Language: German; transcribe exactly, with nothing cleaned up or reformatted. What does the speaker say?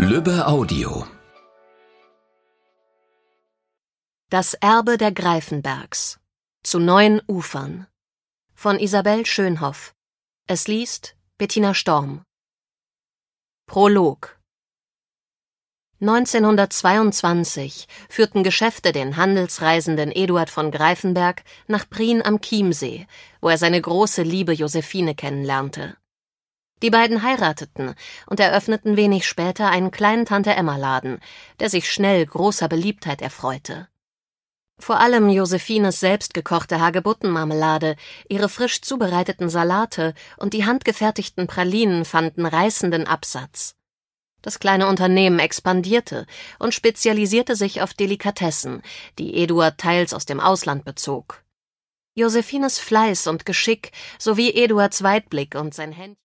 Lübbe Audio. Das Erbe der Greifenbergs. Zu neuen Ufern. Von Isabel Schönhoff. Es liest Bettina Storm. Prolog. neunzehnhundertzweiundzwanzig führten Geschäfte den handelsreisenden Eduard von Greifenberg nach Prien am Chiemsee, wo er seine große Liebe Josephine kennenlernte. Die beiden heirateten und eröffneten wenig später einen kleinen Tante-Emma-Laden, der sich schnell großer Beliebtheit erfreute. Vor allem Josephines selbstgekochte Hagebuttenmarmelade, ihre frisch zubereiteten Salate und die handgefertigten Pralinen fanden reißenden Absatz. Das kleine Unternehmen expandierte und spezialisierte sich auf Delikatessen, die Eduard teils aus dem Ausland bezog. Josephines Fleiß und Geschick sowie Eduards Weitblick und sein Händchen